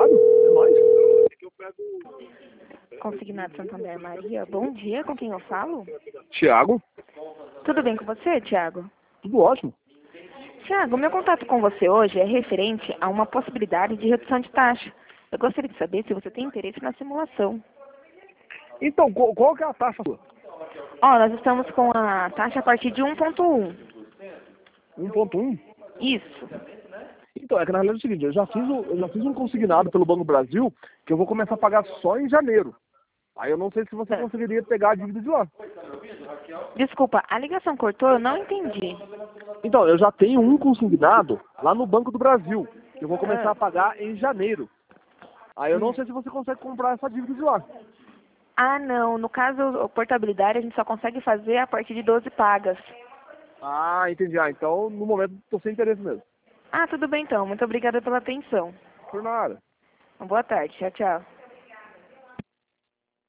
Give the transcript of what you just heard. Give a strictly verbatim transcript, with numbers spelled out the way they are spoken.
Obrigado. É nóis. Consignado Santander Maria, bom dia, com quem eu falo? Tiago, Tudo bem com você, Tiago? tudo ótimo. Tiago, meu contato com você hoje é referente a uma possibilidade de redução de taxa. Eu gostaria de saber se você tem interesse na simulação. Então, qual, qual que é a taxa sua? Ó, nós estamos com a taxa a partir de um ponto um. um ponto um? Isso. Então, é que na realidade é o seguinte, eu já fiz, o, eu já fiz um consignado pelo Banco do Brasil que eu vou começar a pagar só em janeiro. Aí eu não sei se você Tá. conseguiria pegar a dívida de lá. Desculpa, a ligação cortou, eu não entendi. Então, eu já tenho um consignado lá no Banco do Brasil, que eu vou começar Ah. a pagar em janeiro. Aí eu não Hum. sei se você consegue comprar essa dívida de lá. Ah, não. No caso, a portabilidade a gente só consegue fazer a partir de doze pagas. Ah, entendi. Ah, então no momento estou sem interesse mesmo. Ah, tudo bem então. Muito obrigada pela atenção. Por nada. Uma boa tarde. Tchau, tchau.